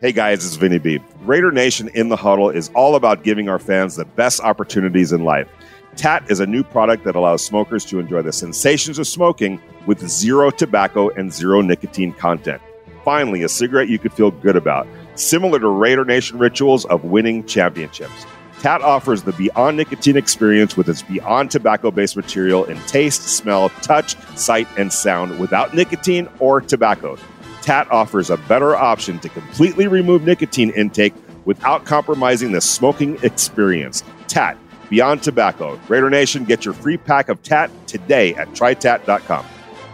Hey guys, it's Vinny B. Raider Nation in the Huddle is all about giving our fans the best opportunities in life. TAT is a new product that allows smokers to enjoy the sensations of smoking with zero tobacco and zero nicotine content. Finally, a cigarette you could feel good about, similar to Raider Nation rituals of winning championships. TAT offers the Beyond Nicotine experience with its Beyond tobacco-based material in taste, smell, touch, sight, and sound without nicotine or tobacco. TAT offers a better option to completely remove nicotine intake without compromising the smoking experience. TAT, Beyond Tobacco. Raider Nation, get your free pack of TAT today at trytat.com.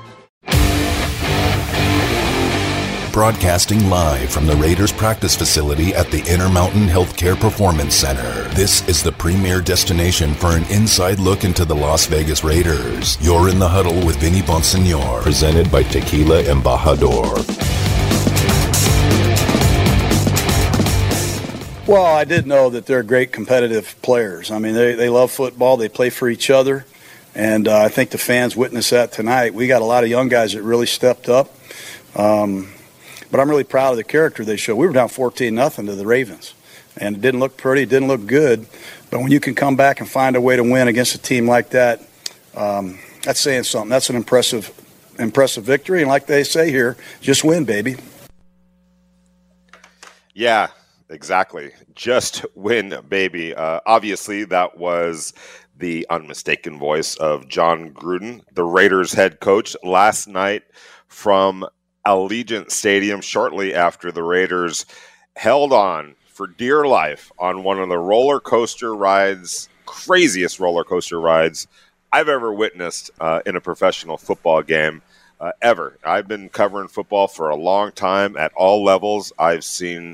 Broadcasting live from the Raiders practice facility at the Intermountain Healthcare Performance Center. This is the premier destination for an inside look into the Las Vegas Raiders. You're in the Huddle with Vinny Bonsignor, presented by Tequila Embajador. Well, I did know that they're great competitive players. I mean, they love football. They play for each other. And I think the fans witnessed that tonight. We got a lot of young guys that really stepped up. But I'm really proud of the character they showed. We were down 14-0 to the Ravens, and it didn't look pretty, it didn't look good. But when you can come back and find a way to win against a team like that, that's saying something. That's an impressive victory. And like they say here, just win, baby. Yeah, exactly. Just win, baby. Obviously, that was the unmistakable voice of John Gruden, the Raiders head coach, last night from Allegiant Stadium shortly after the Raiders held on for dear life on one of the roller coaster rides, craziest roller coaster rides I've ever witnessed in a professional football game ever. I've been covering football for a long time at all levels. I've seen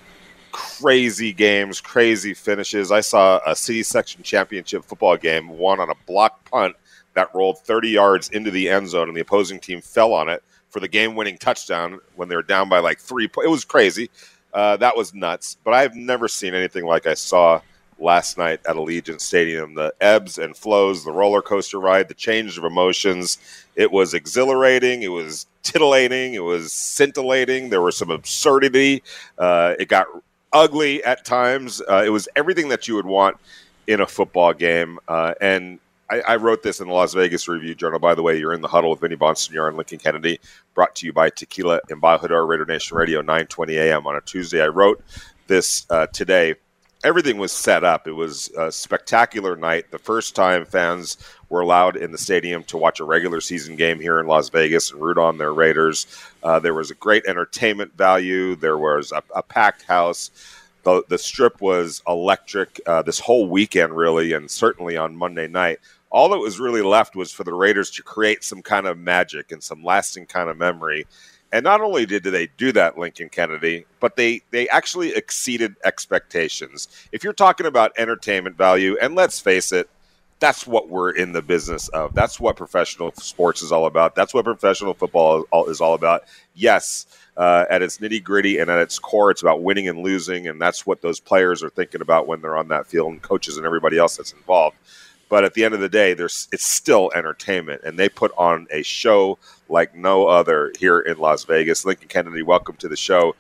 crazy games, crazy finishes. I saw a city section championship football game won on a block punt that rolled 30 yards into the end zone and the opposing team fell on it for the game-winning touchdown when they were down by like 3 points. It was crazy. That was nuts. But I've never seen anything like I saw last night at Allegiant Stadium. The ebbs and flows, the roller coaster ride, the change of emotions. It was exhilarating. It was titillating. It was scintillating. There was some absurdity. It got ugly at times. It was everything that you would want in a football game. And I wrote this in the Las Vegas Review-Journal. By the way, you're in the Huddle with Vinny Bonsignor and Lincoln Kennedy, brought to you by Tequila Embajador, Raider Nation Radio, 9:20 a.m. on a Tuesday. I wrote this today. Everything was set up. It was a spectacular night. The first time fans were allowed in the stadium to watch a regular season game here in Las Vegas and root on their Raiders. There was a great entertainment value. There was a packed house. The Strip was electric this whole weekend, really, and certainly on Monday night. All that was really left was for the Raiders to create some kind of magic and some lasting kind of memory. And not only did they do that, Lincoln Kennedy, but they actually exceeded expectations. If you're talking about entertainment value, and let's face it, that's what we're in the business of. That's what professional sports is all about. That's what professional football is all about. Yes, at its nitty-gritty and at its core, it's about winning and losing, and that's what those players are thinking about when they're on that field, and coaches and everybody else that's involved. But at the end of the day, it's still entertainment, and they put on a show like no other here in Las Vegas. Lincoln Kennedy, welcome to the show.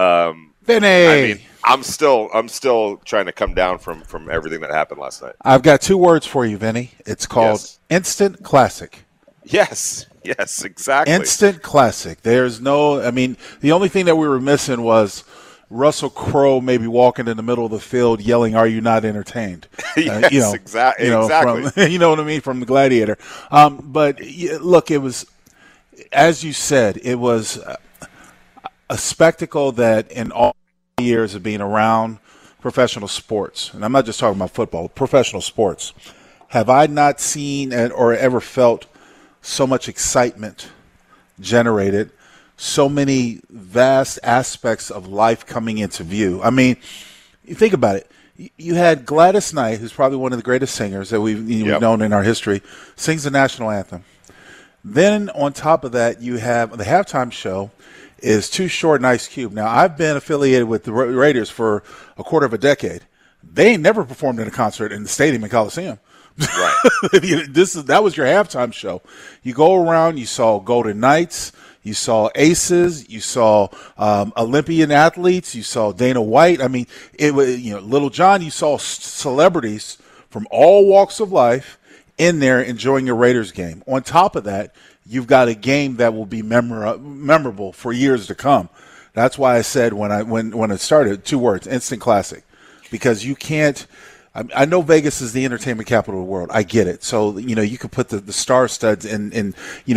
Vinny, I mean, I'm still trying to come down from everything that happened last night. I've got 2 words for you, Vinny. It's called instant classic. Yes, exactly. Instant classic. There's no, I mean, the only thing that we were missing was Russell Crowe maybe walking in the middle of the field yelling, "Are you not entertained?" Yes, exactly. From, you know what I mean, from the Gladiator. But look, it was, as you said, it was a spectacle that in all years of being around professional sports, and I'm not just talking about football, professional sports, have I not seen or ever felt so much excitement generated, so many vast aspects of life coming into view. I mean, you think about it. You had Gladys Knight, who's probably one of the greatest singers that we've known in our history, sings the national anthem. Then on top of that, you have the halftime show is Too Short and Ice Cube. Now, I've been affiliated with the Raiders for a quarter of a decade. They ain't never performed in a concert in the stadium in Coliseum. Right. That was your halftime show. You go around, you saw Golden Knights, You saw aces. You saw Olympian athletes. You saw Dana White. I mean, it was Little John. You saw celebrities from all walks of life in there enjoying a Raiders game. On top of that, you've got a game that will be memorable for years to come. That's why I said when it started, 2 words: instant classic, because you can't. I know Vegas is the entertainment capital of the world. I get it. So, you could put the star studs in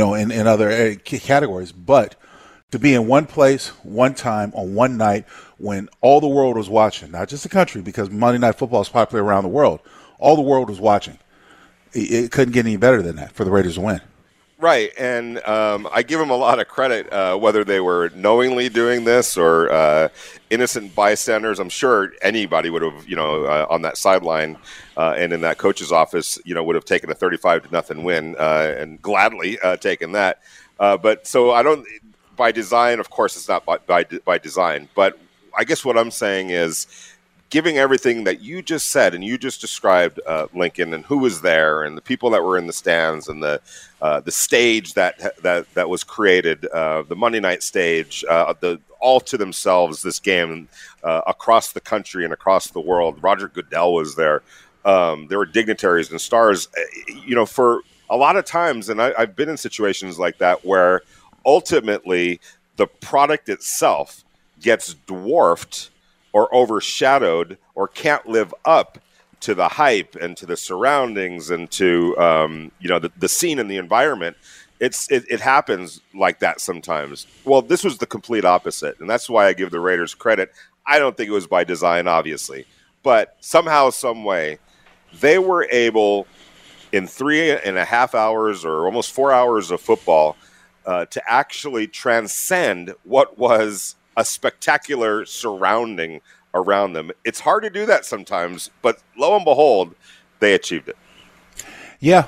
other categories. But to be in one place, one time, on one night, when all the world was watching, not just the country, because Monday Night Football is popular around the world, all the world was watching. It couldn't get any better than that for the Raiders to win. Right, and I give them a lot of credit, whether they were knowingly doing this or innocent bystanders. I'm sure anybody would have, on that sideline and in that coach's office, would have taken a 35-0 win and gladly taken that. But so I don't, by design, of course, it's not by design. But I guess what I'm saying is, giving everything that you just said and you just described, Lincoln, and who was there, and the people that were in the stands, and the stage that was created, the Monday night stage, all to themselves, this game across the country and across the world. Roger Goodell was there. There were dignitaries and stars. For a lot of times, and I've been in situations like that where ultimately the product itself gets dwarfed or overshadowed or can't live up to the hype and to the surroundings and to the scene and the environment. It happens like that sometimes. Well, this was the complete opposite, and that's why I give the Raiders credit. I don't think it was by design, obviously, but somehow, some way, they were able, in 3.5 hours or almost 4 hours of football, to actually transcend what was a spectacular surrounding around them. It's hard to do that sometimes, but lo and behold, they achieved it. Yeah.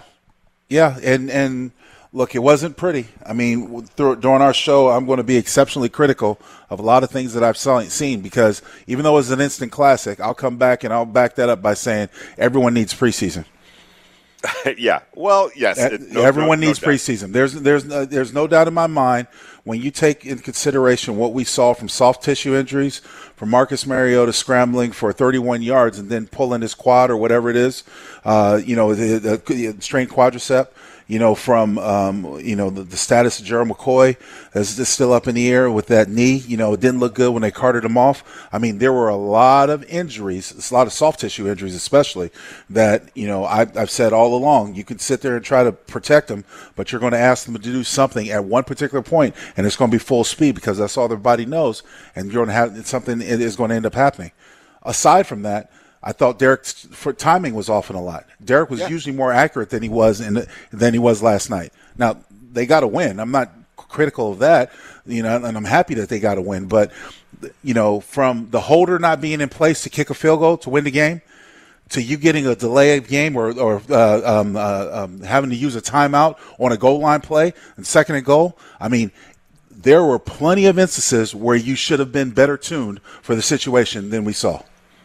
And look, it wasn't pretty. I mean, during our show, I'm going to be exceptionally critical of a lot of things that I've seen, because even though it's an instant classic, I'll come back and I'll back that up by saying everyone needs preseason. Yeah. Well, yes. Everyone needs preseason. There's no doubt in my mind, when you take in consideration what we saw from soft tissue injuries, from Marcus Mariota scrambling for 31 yards and then pulling his quad or whatever it is, the strained quadricep, from the status of Gerald McCoy is still up in the air with that knee. It didn't look good when they carted him off. I mean, there were a lot of injuries, a lot of soft tissue injuries especially, that, I've said all along, you can sit there and try to protect them, but you're going to ask them to do something at one particular point, and it's going to be full speed because that's all their body knows, and you're going to have something that is going to end up happening. Aside from that, I thought Derek's timing was off in a lot. Derek was usually more accurate than he was last night. Now, they got to win. I'm not critical of that, and I'm happy that they got to win. But, from the holder not being in place to kick a field goal to win the game, to you getting a delay game or having to use a timeout on a goal line play and second and goal, I mean, there were plenty of instances where you should have been better tuned for the situation than we saw.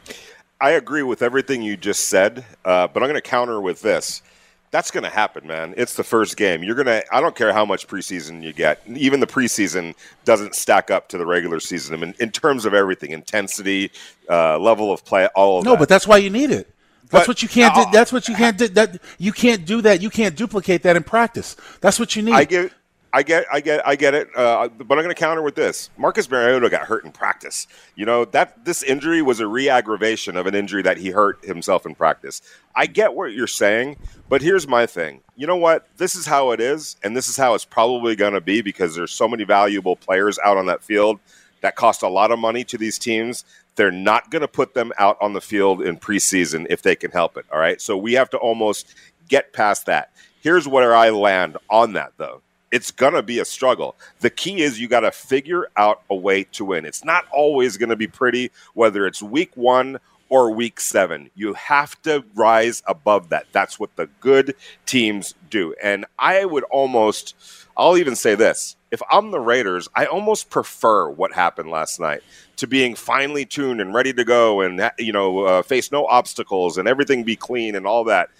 I agree with everything you just said, but I'm going to counter with this. That's going to happen, man. It's the first game. I don't care how much preseason you get. Even the preseason doesn't stack up to the regular season. I mean, in terms of everything, intensity, level of play, all of that. No, but that's why you need it. That's what you can't do. That's what you can't do. You can't do that. You can't duplicate that in practice. That's what you need. I get it. But I'm going to counter with this. Marcus Mariota got hurt in practice. This injury was a re-aggravation of an injury that he hurt himself in practice. I get what you're saying, but here's my thing. You know what? This is how it is, and this is how it's probably going to be, because there's so many valuable players out on that field that cost a lot of money to these teams. They're not going to put them out on the field in preseason if they can help it. All right. So we have to almost get past that. Here's where I land on that, though. It's going to be a struggle. The key is you got to figure out a way to win. It's not always going to be pretty, whether it's week 1 or week 7. You have to rise above that. That's what the good teams do. And I'll even say this. If I'm the Raiders, I almost prefer what happened last night to being finely tuned and ready to go and, face no obstacles and everything be clean and all that.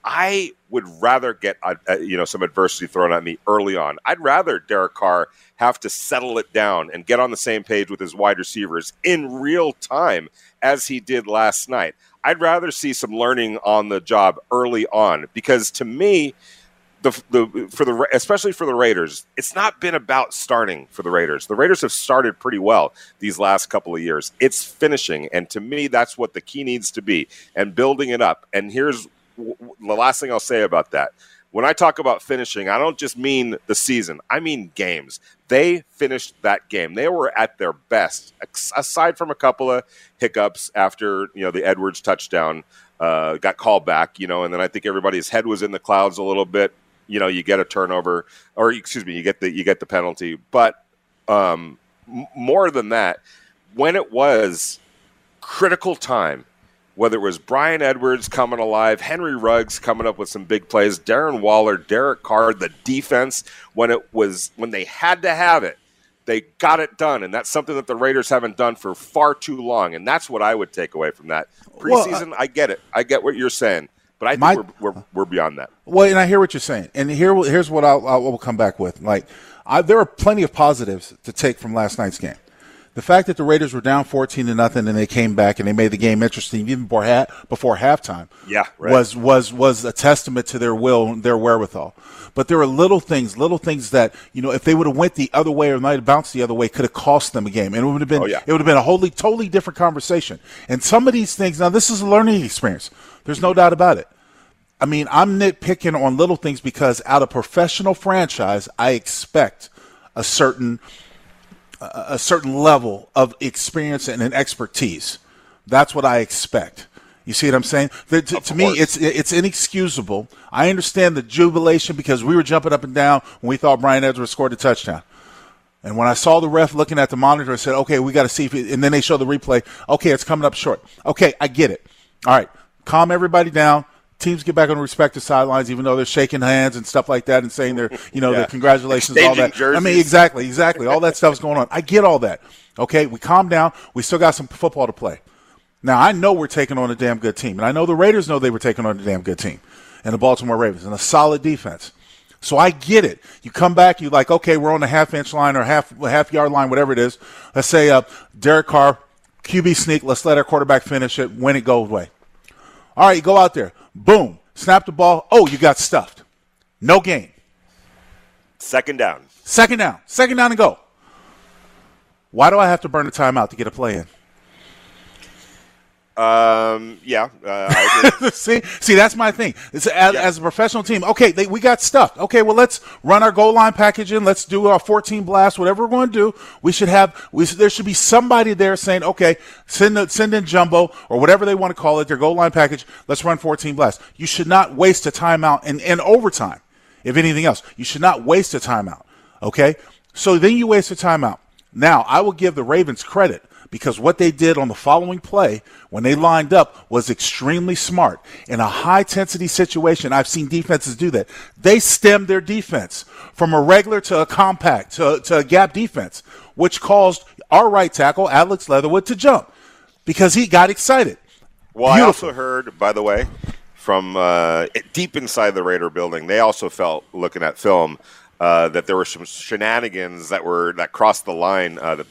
I would rather get some adversity thrown at me early on. I'd rather Derek Carr have to settle it down and get on the same page with his wide receivers in real time as he did last night. I'd rather see some learning on the job early on, because to me, especially for the Raiders, it's not been about starting for the Raiders. The Raiders have started pretty well these last couple of years. It's finishing, and to me, that's what the key needs to be, and building it up. And here's the last thing I'll say about that. When I talk about finishing, I don't just mean the season. I mean games. They finished that game. They were at their best, aside from a couple of hiccups after the Edwards touchdown got called back. And then I think everybody's head was in the clouds a little bit. You get a turnover, or excuse me, you get the penalty. But more than that, when it was critical time, whether it was Bryan Edwards coming alive, Henry Ruggs coming up with some big plays, Darren Waller, Derek Carr, the defense, when they had to have it, they got it done. And that's something that the Raiders haven't done for far too long. And that's what I would take away from that. Preseason, I get it. I get what you're saying. But I think we're beyond that. Well, and I hear what you're saying. And here's what I will come back with. There are plenty of positives to take from last night's game. The fact that the Raiders were down 14-0 and they came back and they made the game interesting even before halftime, was a testament to their will and their wherewithal. But there are little things that if they would have went the other way or might have bounced the other way, could have cost them a game, and it would have been a totally different conversation. And some of these things, now this is a learning experience. There's no doubt about it. I mean, I'm nitpicking on little things because out of professional franchise, I expect a certain level of experience and an expertise. That's what I expect. You see what I'm saying? To me, it's inexcusable. I understand the jubilation because we were jumping up and down when we thought Bryan Edwards scored a touchdown. And when I saw the ref looking at the monitor, I said, okay, we got to see and then they show the replay. Okay, it's coming up short. Okay, I get it. All right, calm everybody down. Teams get back on the respective sidelines, even though they're shaking hands and stuff like that and saying their congratulations, all that. Jerseys. I mean, exactly. All that stuff's going on. I get all that. Okay, we calm down. We still got some football to play. Now, I know we're taking on a damn good team, and I know the Raiders know they were taking on a damn good team, and the Baltimore Ravens, and a solid defense. So I get it. You come back, you're like, okay, we're on the half-inch line or half-yard line, whatever it is. Let's say Derek Carr, QB sneak, let's let our quarterback finish it, win it, go away. All right, you go out there. Boom. Snap the ball. Oh, you got stuffed. No gain. Second down. Second down and go. Why do I have to burn a timeout to get a play in? I agree. See, that's my thing. As a professional team, okay, we got stuffed. Okay, well, let's run our goal line package in. Let's do our 14 blast, whatever we're going to do. There should be somebody there saying, okay, send in jumbo or whatever they want to call it, their goal line package. Let's run 14 blast. You should not waste a timeout and overtime. If anything else, you should not waste a timeout. Okay, so then you waste a timeout. Now, I will give the Ravens credit, because what they did on the following play when they lined up was extremely smart. In a high-intensity situation, I've seen defenses do that. They stemmed their defense from a regular to a compact to a gap defense, which caused our right tackle, Alex Leatherwood, to jump because he got excited. Well, beautiful. I also heard, by the way, from deep inside the Raider building, they also felt, looking at film, that there were some shenanigans that crossed the line that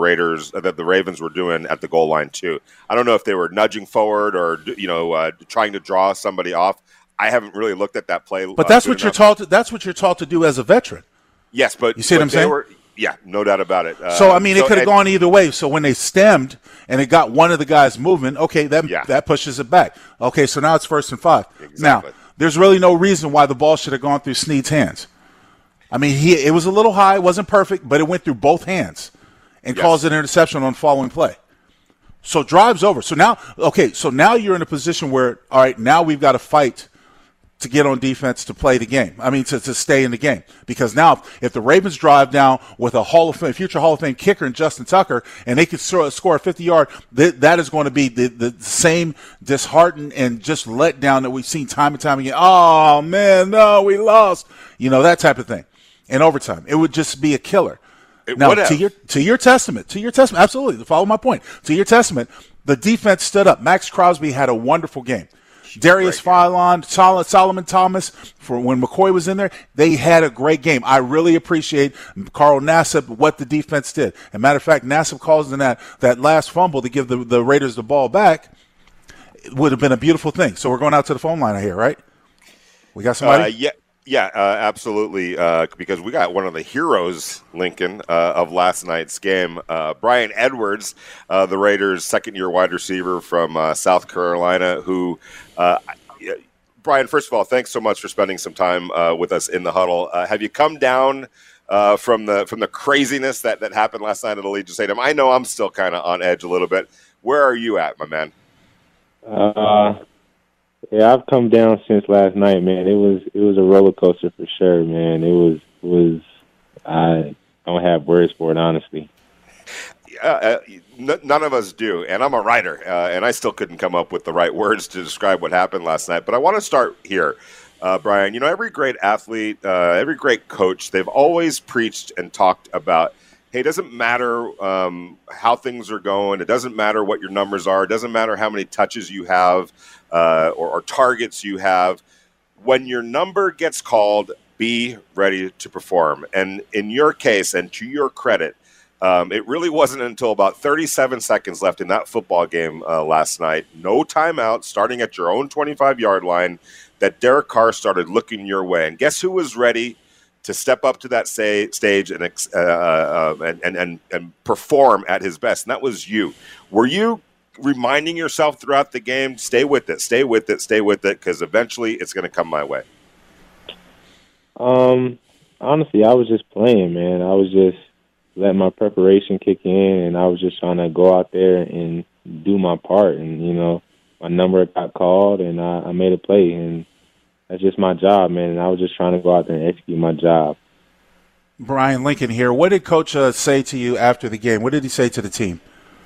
the Ravens were doing at the goal line too. I don't know if they were nudging forward or trying to draw somebody off. I haven't really looked at that play. But that's what you're taught. That's what you're taught to do as a veteran. Yes, but you see what I'm saying? No doubt about it. So I mean, it could have gone either way. So when they stemmed and it got one of the guys moving, okay, that pushes it back. Okay, so now it's 1st and 5. Exactly. Now there's really no reason why the ball should have gone through Snead's hands. I mean, it was a little high, it wasn't perfect, but it went through both hands and caused an interception on the following play. So drive's over. So now you're in a position where, all right, now we've got to fight to get on defense to play the game. I mean, to stay in the game. Because now if the Ravens drive down with a future Hall of Fame kicker in Justin Tucker, and they could score a 50-yard, that is going to be the same disheartened and just let down that we've seen time and time again. Oh, man, no, we lost. That type of thing. In overtime, it would just be a killer. Now, to your testament, absolutely. To follow my point, to your testament, the defense stood up. Max Crosby had a wonderful game. Darius Philon, Solomon Thomas, for when McCoy was in there, they had a great game. I really appreciate Carl Nassib, what the defense did. As a matter of fact, Nassib calls in that last fumble to give the Raiders the ball back. It would have been a beautiful thing. So we're going out to the phone line here, right? We got somebody? Yeah, absolutely. Because we got one of the heroes, Lincoln, of last night's game, Brian Edwards, the Raiders' second-year wide receiver from South Carolina. Who, Brian, first of all, thanks so much for spending some time with us in the huddle. Have you come down from the craziness that happened last night at Allegiant Stadium? I know I'm still kind of on edge a little bit. Where are you at, my man? Yeah, I've come down since last night, man. It was a roller coaster for sure, man. It was. I don't have words for it, honestly. None of us do, and I'm a writer, and I still couldn't come up with the right words to describe what happened last night. But I want to start here, Brian. You know, every great athlete, every great coach, they've always preached and talked about, hey, it doesn't matter how things are going. It doesn't matter what your numbers are. It doesn't matter how many touches you have or targets you have. When your number gets called, be ready to perform. And in your case, and to your credit, it really wasn't until about 37 seconds left in that football game last night, no timeout, starting at your own 25-yard line, that Derek Carr started looking your way. And guess who was ready to step up to that stage and perform at his best? And that was you. Were you reminding yourself throughout the game, stay with it, because eventually it's going to come my way? Honestly, I was just playing, man. I was just letting my preparation kick in, and I was just trying to go out there and do my part. And, you know, my number got called, and I made a play, and that's just my job, man. And I was just trying to go out there and execute my job. Brian Lincoln here. What did Coach say to you after the game? What did he say to the team?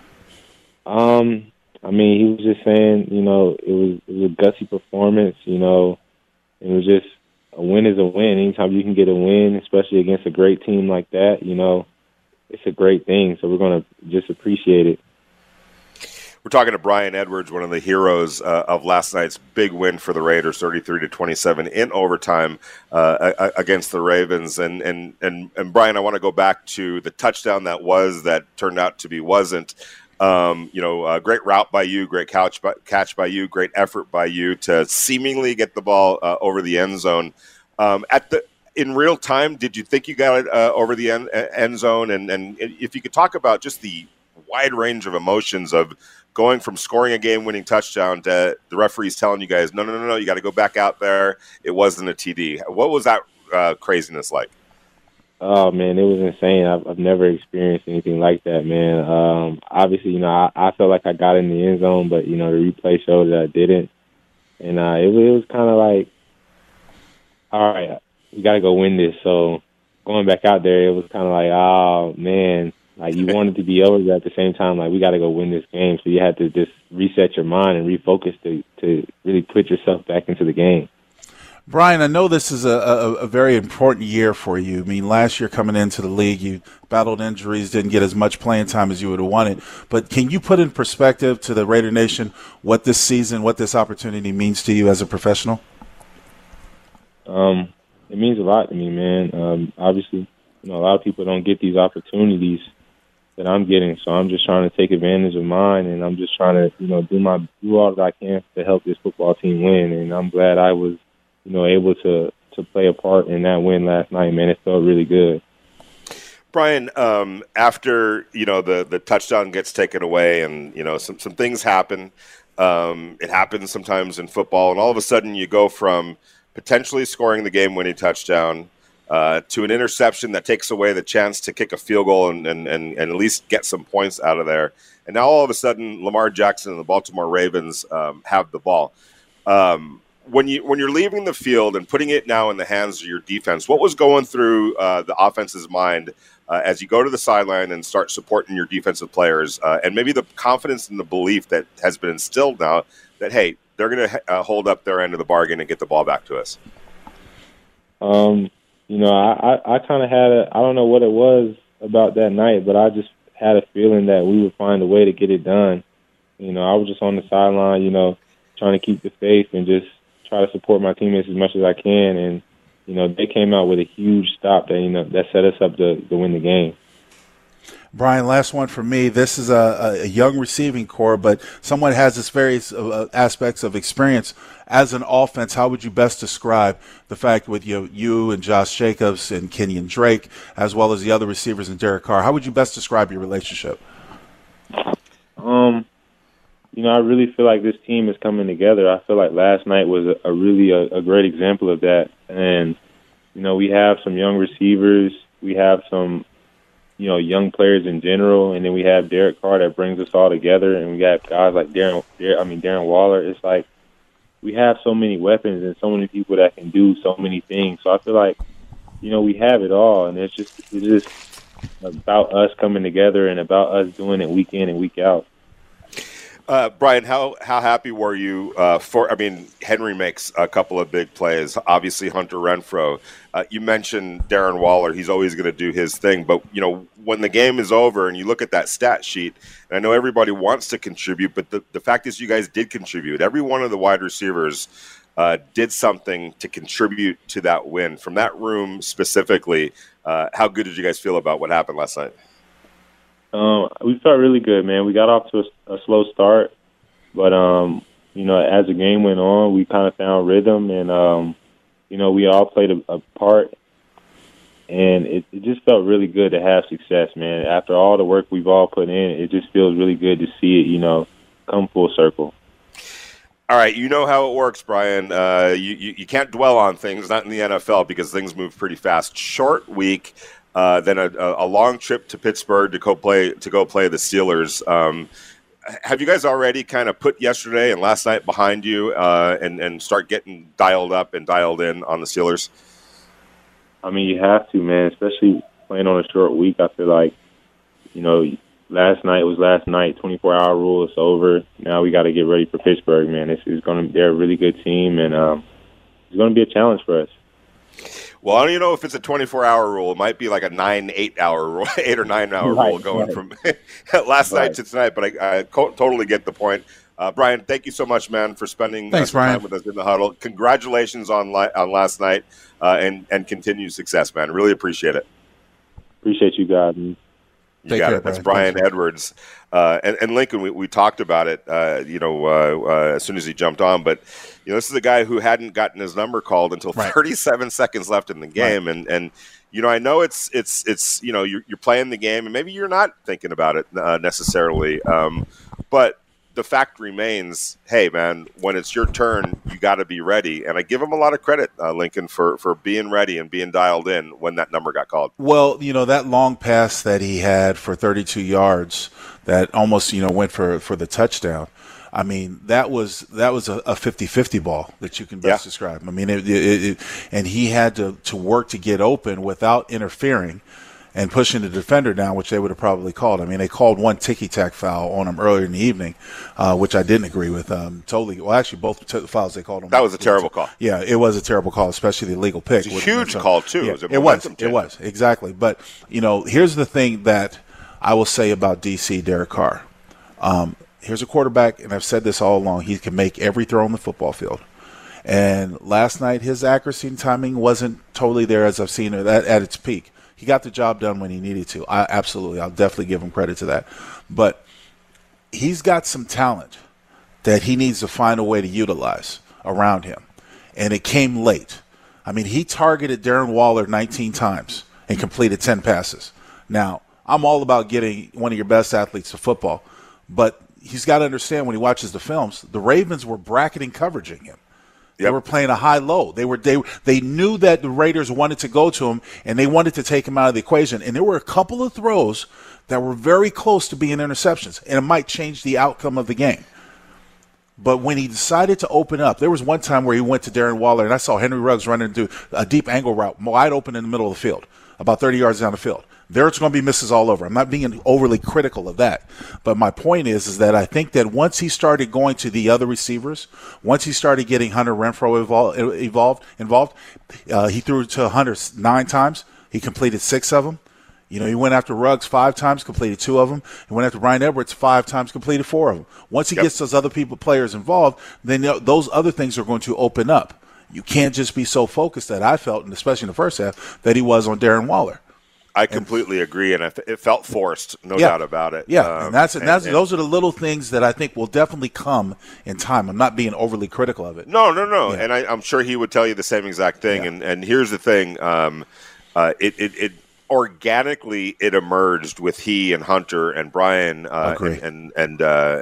I mean, he was just saying, you know, it was a gutsy performance. You know, it was just a win is a win. Anytime you can get a win, especially against a great team like that, you know, it's a great thing. So we're going to just appreciate it. We're talking to Brian Edwards, one of the heroes of last night's big win for the Raiders, 33-27 in overtime against the Ravens. And Brian, I want to go back to the touchdown that turned out to be wasn't. Great route by you, great catch by you, great effort by you to seemingly get the ball over the end zone. In real time, did you think you got it over the end zone? And if you could talk about just the wide range of emotions of going from scoring a game-winning touchdown to the referees telling you guys, no, you got to go back out there. It wasn't a TD. What was that craziness like? Oh, man, it was insane. I've never experienced anything like that, man. Obviously, you know, I felt like I got in the end zone, but, you know, the replay showed that I didn't. And it was kind of like, all right, we got to go win this. So going back out there, it was kind of like, oh, man, like you wanted to be over, but at the same time, like we got to go win this game. So you had to just reset your mind and refocus to really put yourself back into the game. Brian, I know this is a very important year for you. I mean, last year coming into the league, you battled injuries, didn't get as much playing time as you would have wanted. But can you put in perspective to the Raider Nation what this season, what this opportunity means to you as a professional? It means a lot to me, man. Obviously, you know, a lot of people don't get these opportunities that I'm getting, so I'm just trying to take advantage of mine, and I'm just trying to, you know, do all that I can to help this football team win. And I'm glad I was, you know, able to play a part in that win last night, man. It felt really good. Brian, after, you know, the touchdown gets taken away and, you know, some things happen. It happens sometimes in football, and all of a sudden you go from potentially scoring the game-winning touchdown to an interception that takes away the chance to kick a field goal and at least get some points out of there. And now all of a sudden Lamar Jackson and the Baltimore Ravens have the ball. When you're leaving the field and putting it now in the hands of your defense, what was going through the offense's mind as you go to the sideline and start supporting your defensive players, and maybe the confidence and the belief that has been instilled now that, hey, they're going to hold up their end of the bargain and get the ball back to us? You know, I kind of had I don't know what it was about that night, but I just had a feeling that we would find a way to get it done. You know, I was just on the sideline, you know, trying to keep the faith and just try to support my teammates as much as I can. And, they came out with a huge stop that, that set us up to win the game. Brian, last one for me. This is a young receiving core, but someone has this various aspects of experience. As an offense, how would you best describe the fact with you and Josh Jacobs and Kenyon Drake, as well as the other receivers and Derek Carr? How would you best describe your relationship? I really feel like this team is coming together. I feel like last night was a really great example of that. And, we have some young receivers. We have some, young players in general. And then we have Derek Carr that brings us all together. And we got guys like Darren Waller. It's like we have so many weapons and so many people that can do so many things. So I feel like, we have it all. And it's just about us coming together and about us doing it week in and week out. Brian, how happy were you Henry makes a couple of big plays. Obviously, Hunter Renfrow. You mentioned Darren Waller. He's always going to do his thing. But, when the game is over and you look at that stat sheet, and I know everybody wants to contribute, but the fact is you guys did contribute. Every one of the wide receivers did something to contribute to that win. From that room specifically, how good did you guys feel about what happened last night? We felt really good, man. We got off to a slow start, but, as the game went on, we kind of found rhythm, and, we all played a part, and it just felt really good to have success, man. After all the work we've all put in, it just feels really good to see it, come full circle. All right, you know how it works, Brian. You can't dwell on things, not in the NFL, because things move pretty fast. Short week. Then a long trip to Pittsburgh to go play the Steelers. Have you guys already kind of put yesterday and last night behind you and start getting dialed up and dialed in on the Steelers? I mean, you have to, man, especially playing on a short week. I feel like, last night was last night, 24-hour rule is over. Now we got to get ready for Pittsburgh, man. They're a really good team, and it's going to be a challenge for us. Well, I don't even know if it's a 24-hour rule. It might be like a 8-hour rule, 8 or 9 hour rule going from last night to tonight. But I totally get the point. Brian, thank you so much, man, for spending some time with us in the huddle. Congratulations on last night and continued success, man. Really appreciate it. Appreciate you guys. You got it. That's Brian Edwards. And Lincoln, we talked about it, as soon as he jumped on. But, this is a guy who hadn't gotten his number called until 37 seconds left in the game. Right. And I know it's you're playing the game, and maybe you're not thinking about it necessarily. But the fact remains, hey, man, when it's your turn, you got to be ready. And I give him a lot of credit, Lincoln, for being ready and being dialed in when that number got called. Well, that long pass that he had for 32 yards that almost, went for the touchdown. I mean, that was a 50-50 ball that you can best describe. I mean, and he had to work to get open without interfering and pushing the defender down, which they would have probably called. I mean, they called one ticky-tack foul on him earlier in the evening, which I didn't agree with totally. Well, actually, both fouls they called him. That was a terrible call. Yeah, it was a terrible call, especially the illegal pick. It's a huge call, too. Yeah, it was, exactly. But, here's the thing that I will say about DC Derek Carr. Here's a quarterback, and I've said this all along, he can make every throw on the football field. And last night, his accuracy and timing wasn't totally there as I've seen it at its peak. He got the job done when he needed to. I'll definitely give him credit to that. But he's got some talent that he needs to find a way to utilize around him. And it came late. I mean, he targeted Darren Waller 19 times and completed 10 passes. Now, I'm all about getting one of your best athletes to football, but he's got to understand when he watches the films, the Ravens were bracketing coveraging him. They were playing a high-low. They knew that the Raiders wanted to go to him, and they wanted to take him out of the equation. And there were a couple of throws that were very close to being interceptions, and it might change the outcome of the game. But when he decided to open up, there was one time where he went to Darren Waller, and I saw Henry Ruggs running into a deep angle route, wide open in the middle of the field, about 30 yards down the field. There's going to be misses all over. I'm not being overly critical of that. But my point is that I think that once he started going to the other receivers, once he started getting Hunter Renfrow involved, he threw to Hunter 9 times. He completed 6 of them. You know, he went after Ruggs 5 times, completed 2 of them. He went after Brian Edwards 5 times, completed 4 of them. Once he gets those other players involved, then those other things are going to open up. You can't just be so focused that I felt, and especially in the first half, that he was on Darren Waller. I completely agree, and it felt forced, no doubt about it. Yeah, and those are the little things that I think will definitely come in time. I'm not being overly critical of it. No. Yeah. And I'm sure he would tell you the same exact thing. Yeah. And here's the thing. It organically it emerged with he and Hunter and Brian and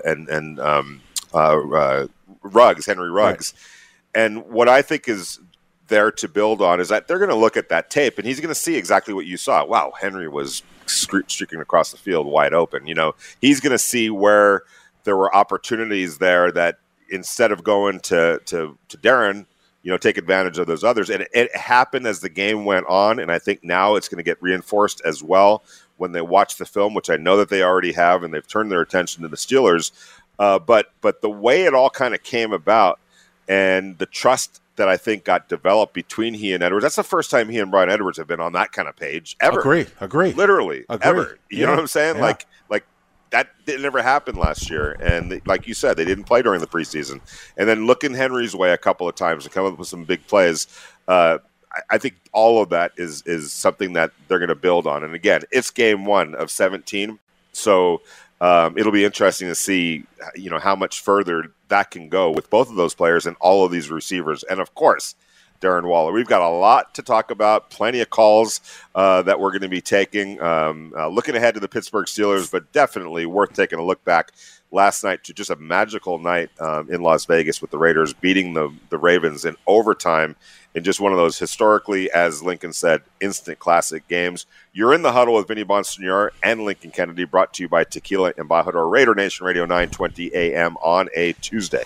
Ruggs, Henry Ruggs. Right. And what I think is there to build on is that they're going to look at that tape and he's going to see exactly what you saw. Wow, Henry was streaking across the field wide open. You know, he's going to see where there were opportunities there that instead of going to Darren, you know, take advantage of those others. And it happened as the game went on, and I think now it's going to get reinforced as well when they watch the film, which I know that they already have, and they've turned their attention to the Steelers. But the way it all kind of came about and the trust that I think got developed between he and Edwards, that's the first time he and Brian Edwards have been on that kind of page ever. Agree. Literally, Agree. Ever. You know what I'm saying? Yeah. Like that didn't ever happen last year. And like you said, they didn't play during the preseason. And then looking Henry's way a couple of times and come up with some big plays, I think all of that is something that they're going to build on. And again, it's game 1 of 17. So it'll be interesting to see, you know, how much further that can go with both of those players and all of these receivers. And of course, Darren Waller. We've got a lot to talk about, plenty of calls that we're going to be taking. Looking ahead to the Pittsburgh Steelers, but definitely worth taking a look back last night to just a magical night in Las Vegas with the Raiders beating the Ravens in overtime in just one of those historically, as Lincoln said, instant classic games. You're in the huddle with Vinny Bonsignore and Lincoln Kennedy, brought to you by Tequila Embajador, Raider Nation Radio 920 AM on a Tuesday.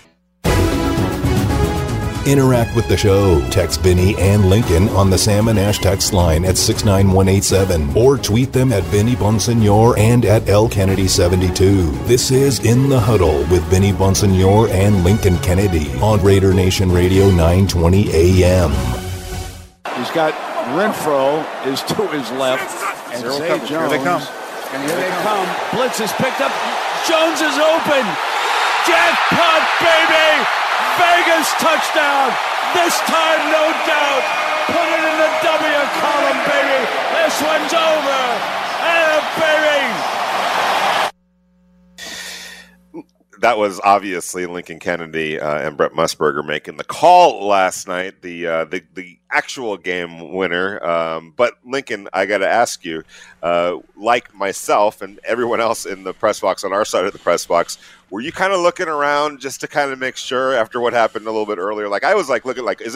Interact with the show. Text Vinny and Lincoln on the Sam and Ash text line at 69187 or tweet them at Vinny Bonsignore and at LKennedy72. This is In the Huddle with Vinny Bonsignore and Lincoln Kennedy on Raider Nation Radio 920 AM. He's got Renfro is to his left and Zay Jones. Here they come. Here they come. Blitz is picked up. Jones is open. Jackpot, baby! Vegas touchdown! This time, no doubt! Put it in the W column, baby! This one's over! And baby! That was obviously Lincoln Kennedy and Brett Musburger making the call last night, the actual game winner. But Lincoln, I got to ask you, like myself and everyone else in the press box on our side of the press box, were you kind of looking around just to kind of make sure after what happened a little bit earlier? Like I was like looking like,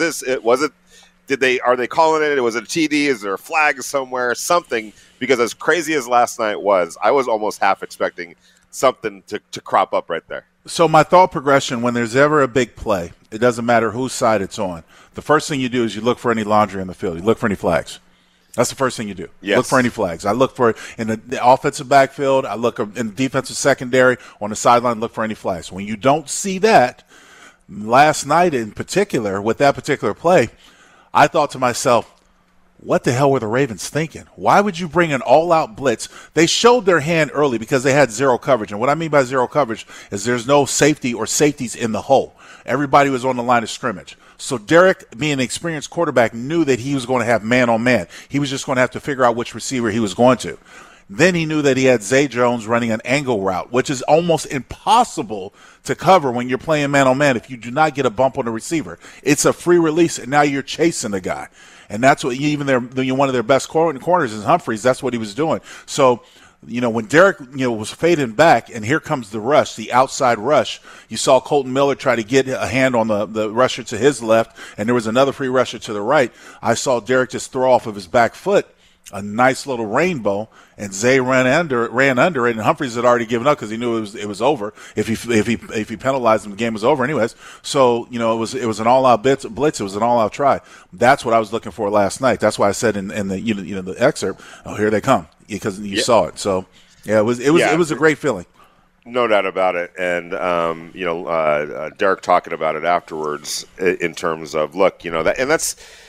are they calling it? Was it a TD? Is there a flag somewhere? Something, because as crazy as last night was, I was almost half expecting something to crop up right there. So my thought progression, when there's ever a big play, it doesn't matter whose side it's on. The first thing you do is you look for any laundry on the field. You look for any flags. That's the first thing you do. Yes. Look for any flags. I look for in the offensive backfield. I look in the defensive secondary on the sideline. Look for any flags. When you don't see that, last night in particular, with that particular play, I thought to myself, what the hell were the Ravens thinking? Why would you bring an all-out blitz? They showed their hand early because they had zero coverage. And what I mean by zero coverage is there's no safety or safeties in the hole. Everybody was on the line of scrimmage. So Derek, being an experienced quarterback, knew that he was going to have man-on-man. He was just going to have to figure out which receiver he was going to. Then he knew that he had Zay Jones running an angle route, which is almost impossible to cover when you're playing man-on-man if you do not get a bump on the receiver. It's a free release, and now you're chasing the guy. And that's what one of their best corners is Humphreys. That's what he was doing. So, when Derek, was fading back, and here comes the rush, the outside rush, you saw Colton Miller try to get a hand on the rusher to his left, and there was another free rusher to the right. I saw Derek just throw off of his back foot a nice little rainbow, and Zay ran under it, and Humphreys had already given up because he knew it was over. If he penalized him, the game was over anyways. So it was an all-out blitz. It was an all-out try. That's what I was looking for last night. That's why I said in the the excerpt, oh, here they come, because you saw it. So it was a great feeling. No doubt about it. And, Derek talking about it afterwards in terms of, look, that's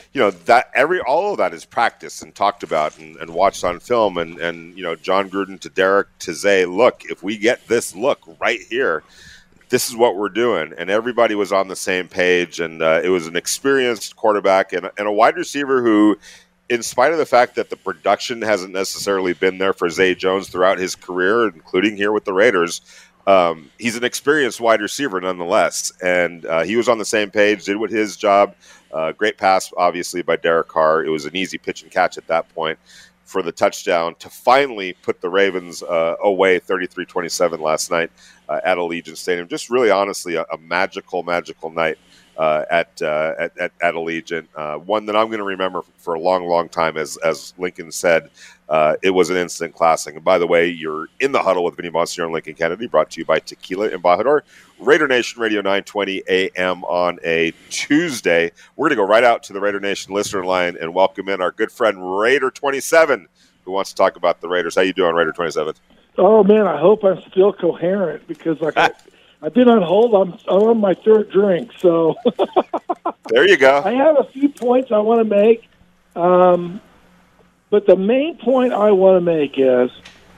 that all of that is practiced and talked about and watched on film. And John Gruden to Derek to Zay, look, if we get this look right here, this is what we're doing. And everybody was on the same page. And it was an experienced quarterback and a wide receiver who, in spite of the fact that the production hasn't necessarily been there for Zay Jones throughout his career, including here with the Raiders, he's an experienced wide receiver nonetheless. And he was on the same page, did what his job. Great pass, obviously, by Derek Carr. It was an easy pitch and catch at that point for the touchdown to finally put the Ravens away 33-27 last night at Allegiant Stadium. Just really, honestly, a magical, magical night at Allegiant. One that I'm going to remember for a long, long time. As Lincoln said, it was an instant classic. And by the way, you're in the huddle with Vinny Bonsignore and Lincoln Kennedy, brought to you by Tequila Embajador. Raider Nation Radio 920 AM on a Tuesday. We're going to go right out to the Raider Nation listener line and welcome in our good friend Raider 27, who wants to talk about the Raiders. How you doing, Raider 27? Oh man, I hope I'm still coherent because I've been on hold. I'm on my third drink, so there you go. I have a few points I want to make, but the main point I want to make is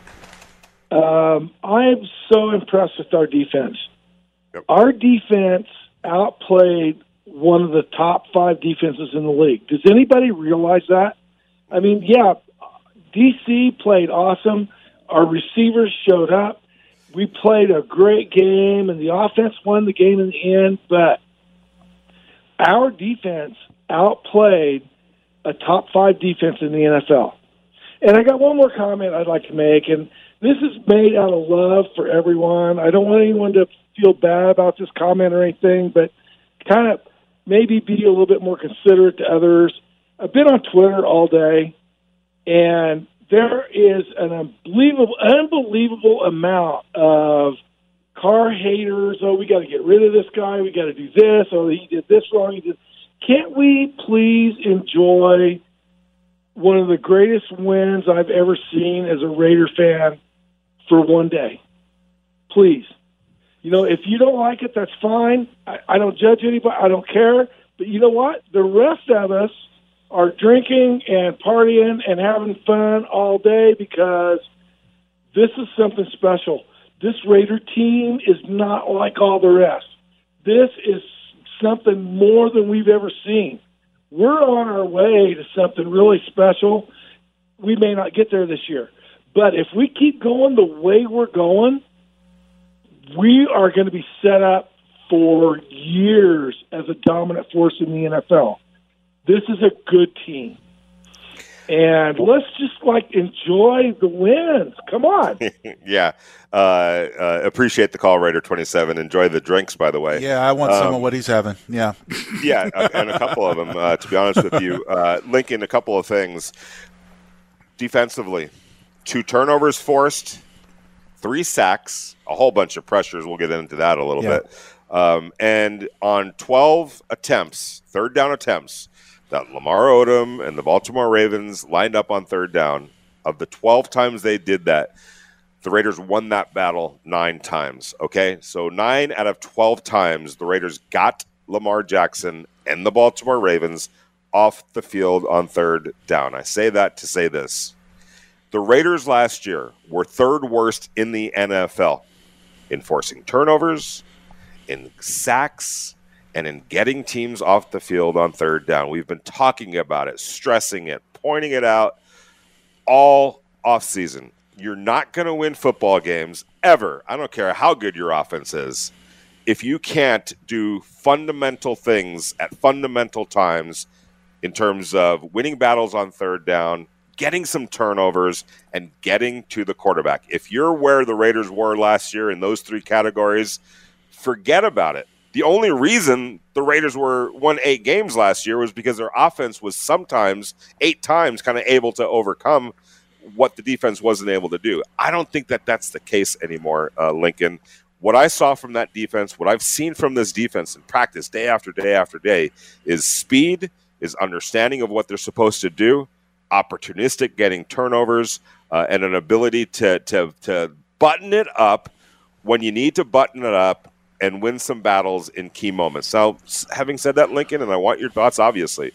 I'm so impressed with our defense. Yep. Our defense outplayed one of the top 5 defenses in the league. Does anybody realize that? I mean, yeah, DC played awesome. Our receivers showed up. We played a great game, and the offense won the game in the end, but our defense outplayed a top 5 defense in the NFL. And I got one more comment I'd like to make, and this is made out of love for everyone. I don't want anyone to feel bad about this comment or anything, but kind of maybe be a little bit more considerate to others. I've been on Twitter all day, and there is an unbelievable amount of Carr haters. Oh, we got to get rid of this guy. We got to do this. Oh, he did this wrong. Can't we please enjoy one of the greatest wins I've ever seen as a Raider fan for one day? Please. If you don't like it, that's fine. I don't judge anybody. I don't care. But you know what? The rest of us are drinking and partying and having fun all day because this is something special. This Raider team is not like all the rest. This is something more than we've ever seen. We're on our way to something really special. We may not get there this year. But if we keep going the way we're going, we are going to be set up for years as a dominant force in the NFL. This is a good team. And let's just, enjoy the wins. Come on. Yeah. Appreciate the call, Raider 27. Enjoy the drinks, by the way. Yeah, I want some of what he's having. Yeah. Yeah, and a couple of them, to be honest with you. Lincoln, a couple of things. Defensively, 2 turnovers forced, 3 sacks, a whole bunch of pressures. We'll get into that a little bit. And on 12 attempts, third down attempts, that Lamar Odom and the Baltimore Ravens lined up on third down. Of the 12 times they did that, the Raiders won that battle 9 times, okay? So 9 out of 12 times the Raiders got Lamar Jackson and the Baltimore Ravens off the field on third down. I say that to say this. The Raiders last year were 3rd worst in the NFL in forcing turnovers, in sacks, and in getting teams off the field on third down. We've been talking about it, stressing it, pointing it out all offseason. You're not going to win football games ever. I don't care how good your offense is. If you can't do fundamental things at fundamental times in terms of winning battles on third down, getting some turnovers, and getting to the quarterback. If you're where the Raiders were last year in those 3 categories, forget about it. The only reason the Raiders won 8 games last year was because their offense was sometimes 8 times kind of able to overcome what the defense wasn't able to do. I don't think that that's the case anymore, Lincoln. What I saw from that defense, what I've seen from this defense in practice day after day after day is speed, is understanding of what they're supposed to do, opportunistic getting turnovers, and an ability to button it up when you need to button it up and win some battles in key moments. Now, having said that, Lincoln, and I want your thoughts, obviously,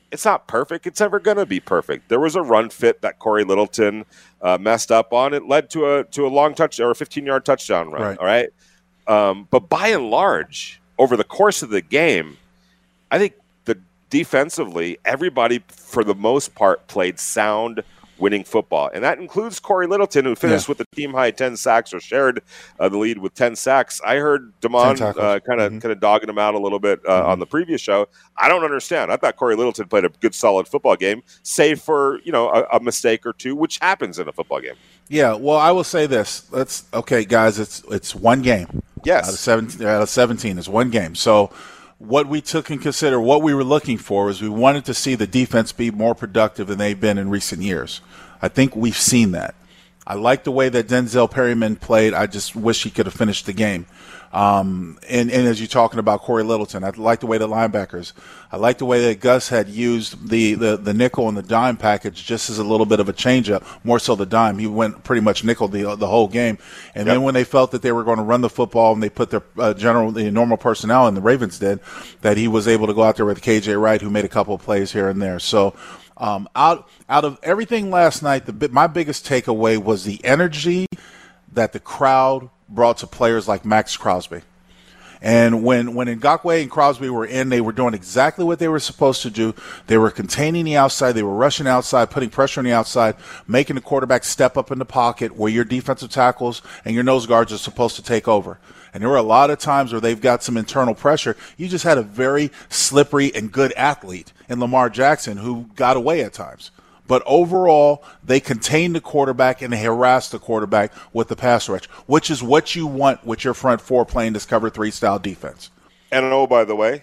It's not perfect. It's never going to be perfect. There was a run fit that Corey Littleton messed up on. It led to a long touch or a 15-yard touchdown run. Right. All right. But by and large, over the course of the game, I think defensively, everybody for the most part played sound, winning football, and that includes Corey Littleton, who finished with the team high 10 sacks or shared the lead with 10 sacks. I heard Damon kind of dogging him out a little bit on the previous show. I don't understand. I thought Corey Littleton played a good, solid football game, save for a mistake or two, which happens in a football game. Yeah, well, I will say this. Guys. It's one game. Yes, out of 17 is one game. So what we took in consider, what we were looking for, was we wanted to see the defense be more productive than they've been in recent years. I think we've seen that. I like the way that Denzel Perryman played. I just wish he could have finished the game. And as you're talking about Corey Littleton, I like the way the linebackers. I like the way that Gus had used the nickel and the dime package just as a little bit of a change-up, more so the dime. He went pretty much nickel the whole game. And then when they felt that they were going to run the football and they put their normal personnel, and the Ravens did, that he was able to go out there with KJ Wright, who made a couple of plays here and there. So out of everything last night, my biggest takeaway was the energy that the crowd brought to players like Max Crosby. And when Ngakoue and Crosby were in, they were doing exactly what they were supposed to do. They were containing the outside. They were rushing outside, putting pressure on the outside, making the quarterback step up in the pocket where your defensive tackles and your nose guards are supposed to take over. And there were a lot of times where they've got some internal pressure. You just had a very slippery and good athlete in Lamar Jackson who got away at times. But overall, they contained the quarterback and they harassed the quarterback with the pass rush, which is what you want with your front four playing this cover 3 style defense. And by the way,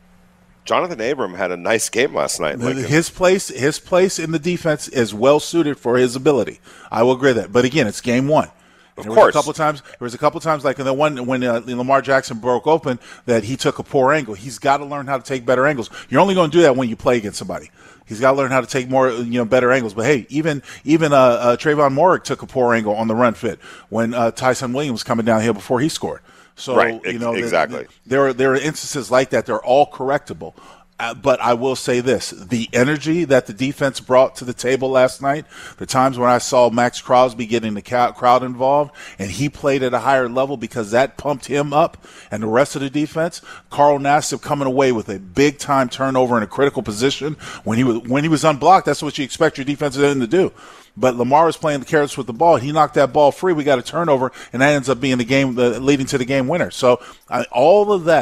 Jonathan Abram had a nice game last night. His place in the defense is well suited for his ability. I will agree with that. But again, it's game one. There was a couple times, like in the one when Lamar Jackson broke open, that he took a poor angle. He's got to learn how to take better angles. You're only going to do that when you play against somebody. He's got to learn how to take more, better angles. But hey, even Trayvon Moehrig took a poor angle on the run fit when Tyson Williams was coming downhill before he scored. So exactly. There are instances like that. They're all correctable. But I will say this, the energy that the defense brought to the table last night, the times when I saw Max Crosby getting the crowd involved, and he played at a higher level because that pumped him up, and the rest of the defense, Carl Nassib coming away with a big-time turnover in a critical position. When he was unblocked, that's what you expect your defensive end to do. But Lamar was playing the carrots with the ball. He knocked that ball free. We got a turnover, and that ends up being the game leading to the game winner. So all of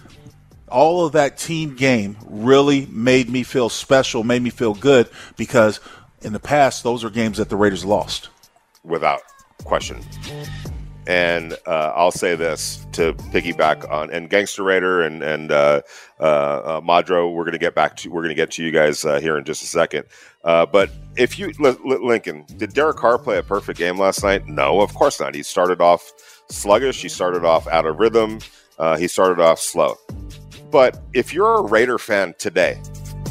that team game really made me feel special, made me feel good, because in the past, those are games that the Raiders lost. Without question. And I'll say this to piggyback on, and Gangster Raider and Madro, we're going to get to you guys here in just a second. But if you, Lincoln, did Derek Carr play a perfect game last night? No, of course not. He started off sluggish. He started off out of rhythm. He started off slow. But if you're a Raider fan today,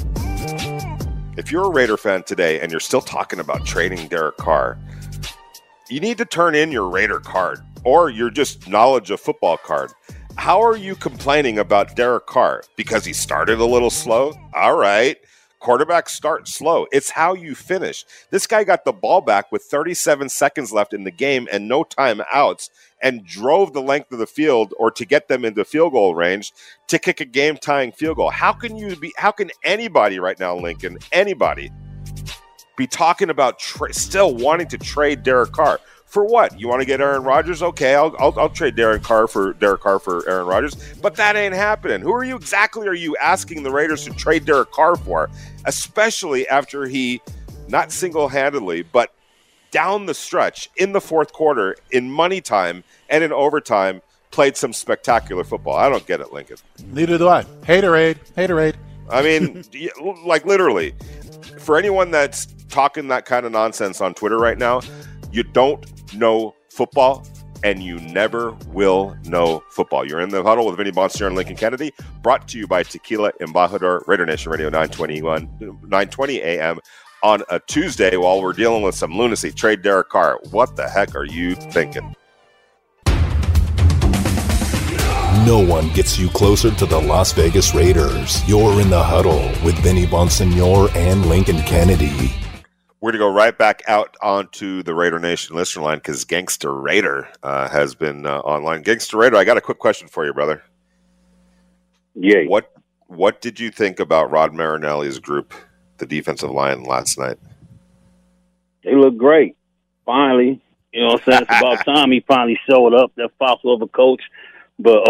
and you're still talking about trading Derek Carr, you need to turn in your Raider card or your just knowledge of football card. How are you complaining about Derek Carr? Because he started a little slow? All right. Quarterbacks start slow. It's how you finish. This guy got the ball back with 37 seconds left in the game and no timeouts, and drove the length of the field or to get them into field goal range to kick a game-tying field goal. How can anybody right now, Lincoln, anybody, be talking about still wanting to trade Derek Carr? For what? You want to get Aaron Rodgers? Okay, I'll trade Derek Carr for Aaron Rodgers, but that ain't happening. Who are you asking the Raiders to trade Derek Carr for, especially after he, not single-handedly, but down the stretch in the fourth quarter, in money time and in overtime, played some spectacular football? I don't get it, Lincoln. Neither do I. Haterade. I mean, like literally, for anyone that's talking that kind of nonsense on Twitter right now, you don't know football, and you never will know football. You're in the huddle with Vinny Bonsignor and Lincoln Kennedy, brought to you by Tequila Embajador, Raider Nation Radio 920 a.m. on a Tuesday while we're dealing with some lunacy. Trade Derek Carr. What the heck are you thinking? No one gets you closer to the Las Vegas Raiders. You're in the huddle with Vinny Bonsignor and Lincoln Kennedy. We're going to go right back out onto the Raider Nation listener line because Gangster Raider has been online. Gangster Raider, I got a quick question for you, brother. Yeah. What did you think about Rod Marinelli's group, the defensive line, last night? They look great. Finally. You know what I'm saying? It's about time he finally showed up, that fossil of a coach. But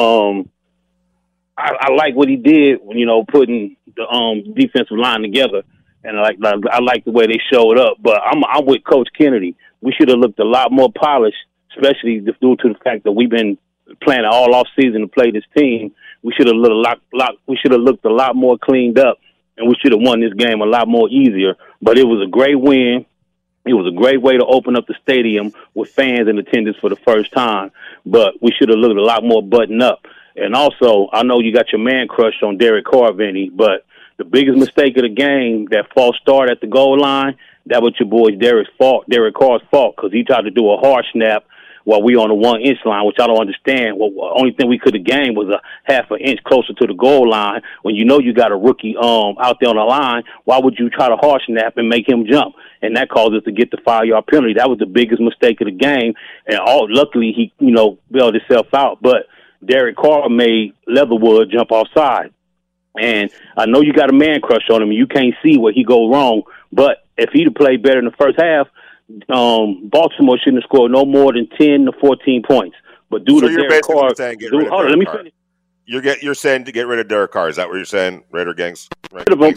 I like what he did, putting the defensive line together. And I like the way they showed up. But I'm with Coach Kennedy. We should have looked a lot more polished, especially due to the fact that we've been planning all off season to play this team. We should have looked a lot more cleaned up, and we should have won this game a lot more easier. But it was a great win. It was a great way to open up the stadium with fans in attendance for the first time. But we should have looked a lot more buttoned up. And also, I know you got your man crush on Derek Carr, Vinny, but the biggest mistake of the game, that false start at the goal line, that was your boy Derek Carr's fault, because he tried to do a hard snap while we on the 1 inch line, which I don't understand. Well, the only thing we could have gained was a half an inch closer to the goal line. When you know you got a rookie out there on the line, why would you try to hard snap and make him jump? And that caused us to get the 5-yard penalty. That was the biggest mistake of the game. And luckily he, bailed himself out. But Derek Carr made Leatherwood jump offside. And I know you got a man crush on him, and you can't see where he go wrong. But if he'd have played better in the first half, Baltimore shouldn't have scored no more than 10 to 14 points. But due to Derek Carr, let me finish. You're saying to get rid of Derek Carr. Is that what you're saying, Raider gangs? Right. Not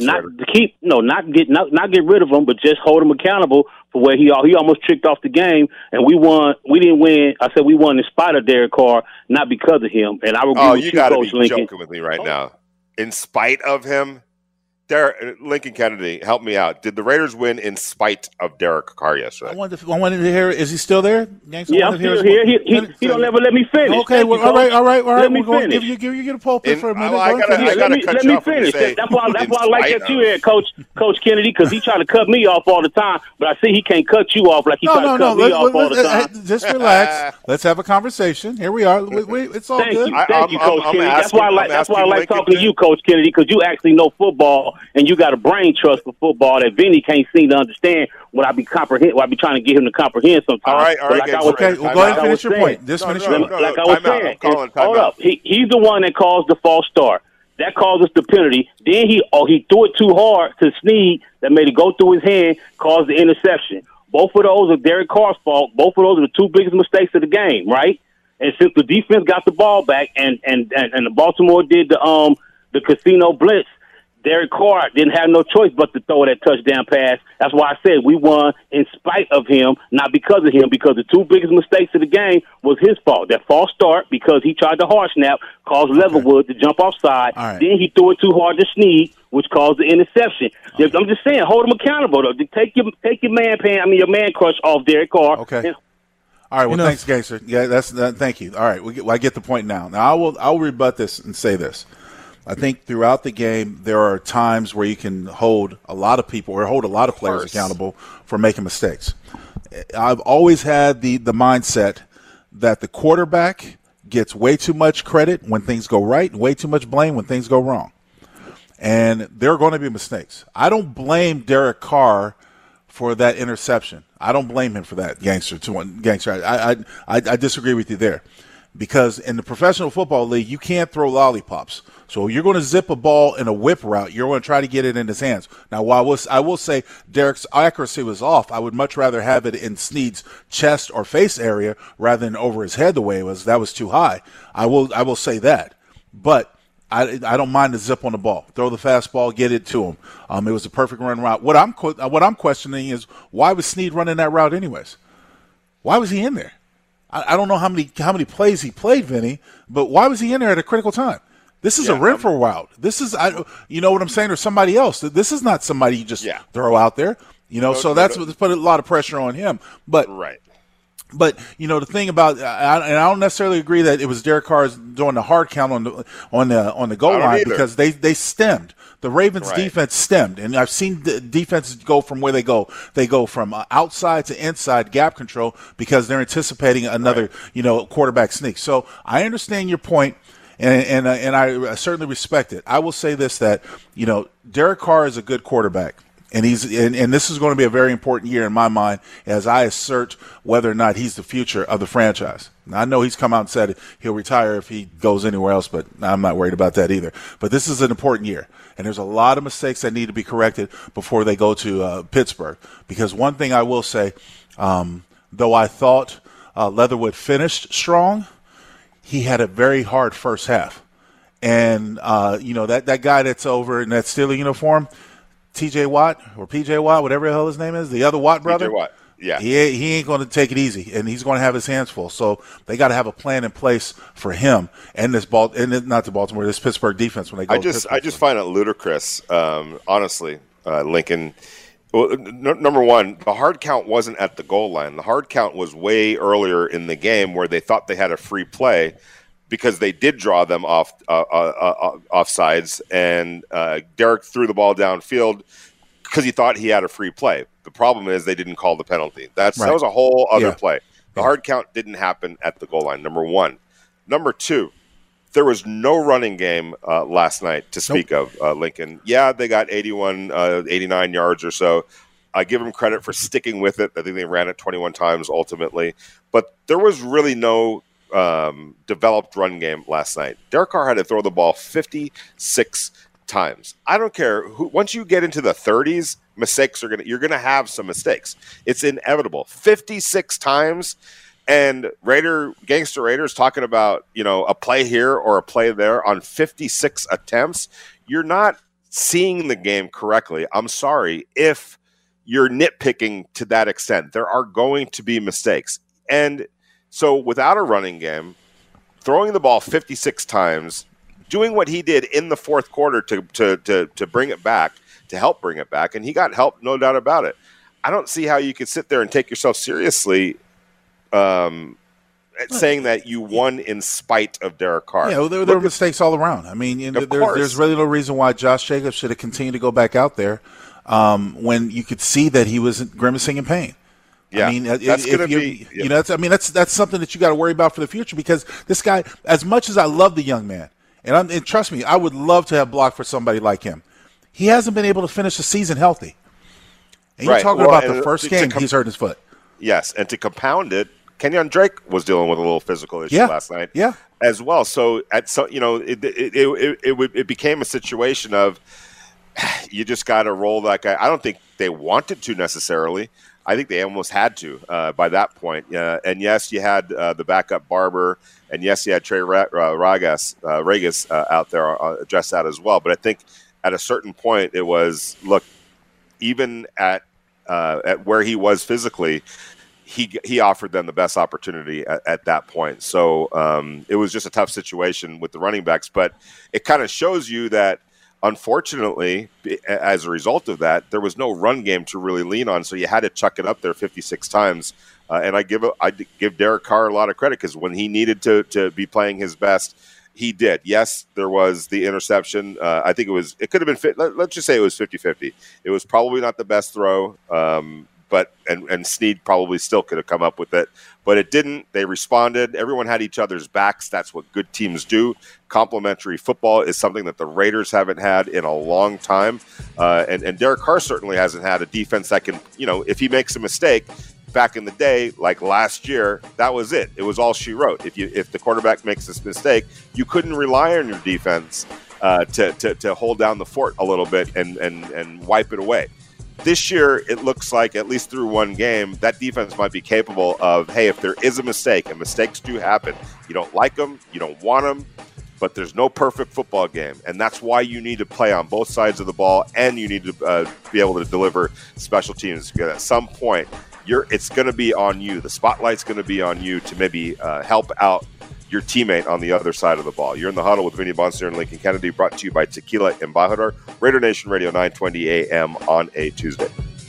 get rid of him, but just hold him accountable for where he almost tricked off the game, and we won. We didn't win. I said we won in spite of Derek Carr, not because of him. And I agree with you, got to Coach be Lincoln. joking with me right now. In spite of him, Lincoln Kennedy, help me out. Did the Raiders win in spite of Derek Carr yesterday? I wanted to hear. Is he still there? Yeah, I'm still here. He don't ever let me finish. Okay, well, all right. Let me We're going to finish. give you a pulpit for a minute. Let me finish. That's why I like that you here, Coach Kennedy, because he try to cut me off all the time, but I see he can't cut you off like he try to cut me off all the time. Just relax. Let's have a conversation. Here we are. It's all good. Thank you, Coach Kennedy. That's why I like talking to you, Coach Kennedy, because you actually know football and you got a brain trust for football that Vinny can't seem to understand what I be trying to get him to comprehend sometimes. All right. Okay, well, go ahead and finish your point. Just finish your point. Like I was saying, hold up. He's the one that caused the false start. That caused us the penalty. Then he threw it too hard to Snead that made it go through his hand, caused the interception. Both of those are Derek Carr's fault. Both of those are the two biggest mistakes of the game, right? And since the defense got the ball back and the Baltimore did the casino blitz, Derek Carr didn't have no choice but to throw that touchdown pass. That's why I said we won in spite of him, not because of him, because the two biggest mistakes of the game was his fault. That false start, because he tried to hard snap, caused Leatherwood to jump offside. Right. Then he threw it too hard to Snead, which caused the interception. Okay. I'm just saying, hold him accountable, though. Take your man crush off Derek Carr. Okay. All right. Well, thanks, Gangster. Yeah, thank you. All right, I get the point now. Now I'll rebut this and say this. I think throughout the game, there are times where you can hold a lot of people or hold a lot of players accountable for making mistakes. I've always had the mindset that the quarterback gets way too much credit when things go right and way too much blame when things go wrong. And there are going to be mistakes. I don't blame Derek Carr for that interception. I don't blame him for that, Gangster. I disagree with you there. Because in the professional football league, you can't throw lollipops. So you're going to zip a ball in a whip route. You're going to try to get it in his hands. Now, while I will say Derek's accuracy was off, I would much rather have it in Snead's chest or face area rather than over his head the way it was. That was too high. I will say that. But I don't mind the zip on the ball. Throw the fastball, get it to him. It was a perfect run route. What I'm questioning is, why was Snead running that route anyways? Why was he in there? I don't know how many plays he played, Vinny, but why was he in there at a critical time? This is a Renfrow route. This is, you know what I'm saying, or somebody else. This is not somebody you just throw out there. So that's what put a lot of pressure on him. But right. But the thing about, and I don't necessarily agree that it was Derek Carr's doing the hard count on the goal line either. Because they stemmed. The Ravens' defense stemmed, and I've seen the defenses go from where they go. They go from outside to inside gap control because they're anticipating another quarterback sneak. So I understand your point, And I certainly respect it. I will say this, that, Derek Carr is a good quarterback. And and this is going to be a very important year in my mind as I assert whether or not he's the future of the franchise. Now, I know he's come out and said he'll retire if he goes anywhere else, but I'm not worried about that either. But this is an important year, and there's a lot of mistakes that need to be corrected before they go to Pittsburgh. Because one thing I will say, though I thought Leatherwood finished strong, he had a very hard first half. And, that guy that's over in that Steeler uniform, TJ Watt or PJ Watt, whatever the hell his name is, the other Watt brother. PJ Watt, yeah. He ain't going to take it easy, and he's going to have his hands full. So they got to have a plan in place for him and this this Pittsburgh defense when they go. I just find it ludicrous, honestly, Lincoln. Well, number one, the hard count wasn't at the goal line. The hard count was way earlier in the game where they thought they had a free play, because they did draw them offsides, and Derek threw the ball downfield because he thought he had a free play. The problem is they didn't call the penalty. That was a whole other play. The hard count didn't happen at the goal line, number one. Number two, there was no running game last night to speak of, Lincoln. Yeah, they got 89 yards or so. I give them credit for sticking with it. I think they ran it 21 times ultimately. But there was really no developed run game last night. Derek Carr had to throw the ball 56 times. I don't care once you get into the 30s, you're gonna have some mistakes. It's inevitable. 56 times, and Gangster Raiders talking about a play here or a play there on 56 attempts. You're not seeing the game correctly. I'm sorry if you're nitpicking to that extent. There are going to be mistakes, and so without a running game, throwing the ball 56 times, doing what he did in the fourth quarter to bring it back, to help bring it back, and he got help, no doubt about it. I don't see how you could sit there and take yourself seriously saying that you won in spite of Derek Carr. Yeah, there were mistakes all around. I mean, there's really no reason why Josh Jacobs should have continued to go back out there when you could see that he was grimacing in pain. Yeah, I mean, that's going to be. That's something that you got to worry about for the future, because this guy, as much as I love the young man, and trust me, I would love to have blocked for somebody like him. He hasn't been able to finish the season healthy. And you're talking about the first game, he's hurt his foot. Yes, and to compound it, Kenyon Drake was dealing with a little physical issue last night, as well. So it became a situation of you just got to roll that guy. I don't think they wanted to necessarily. I think they almost had to by that point. And yes, you had the backup Barber, and yes, you had Trey Ragas out there address that as well. But I think at a certain point, it was, look, even at where he was physically, he offered them the best opportunity at that point. So it was just a tough situation with the running backs. But it kind of shows you that, unfortunately, as a result of that, there was no run game to really lean on, so you had to chuck it up there 56 times. And I give Derek Carr a lot of credit, because when he needed to be playing his best, he did. Yes, there was the interception. I think it could have been, let's just say it was 50-50. It was probably not the best throw, but Snead probably still could have come up with it, but it didn't. They responded. Everyone had each other's backs. That's what good teams do. Complementary football is something that the Raiders haven't had in a long time, and Derek Carr certainly hasn't had a defense that can, if he makes a mistake. Back in the day, like last year, that was it. It was all she wrote. If the quarterback makes this mistake, you couldn't rely on your defense to hold down the fort a little bit and wipe it away. This year, it looks like, at least through one game, that defense might be capable of, hey, if there is a mistake, and mistakes do happen, you don't like them, you don't want them, but there's no perfect football game. And that's why you need to play on both sides of the ball, and you need to be able to deliver special teams. Because at some point, it's going to be on you. The spotlight's going to be on you to maybe help out your teammate on the other side of the ball. You're in the huddle with Vinny Bonsignor and Lincoln Kennedy, brought to you by Tequila Embajador, Raider Nation Radio, 920 a.m. on a Tuesday.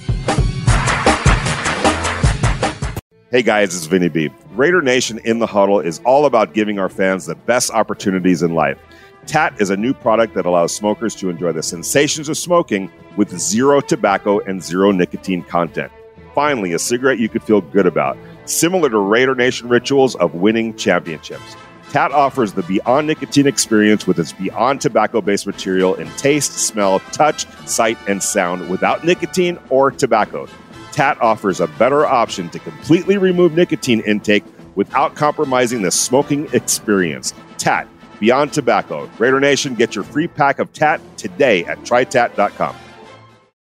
Hey guys, it's Vinny B. Raider Nation in the Huddle is all about giving our fans the best opportunities in life. TAT is a new product that allows smokers to enjoy the sensations of smoking with zero tobacco and zero nicotine content. Finally, a cigarette you could feel good about, similar to Raider Nation rituals of winning championships. TAT offers the Beyond Nicotine experience with its Beyond tobacco-based material in taste, smell, touch, sight, and sound without nicotine or tobacco. TAT offers a better option to completely remove nicotine intake without compromising the smoking experience. TAT, Beyond Tobacco. Raider Nation, get your free pack of TAT today at trytat.com.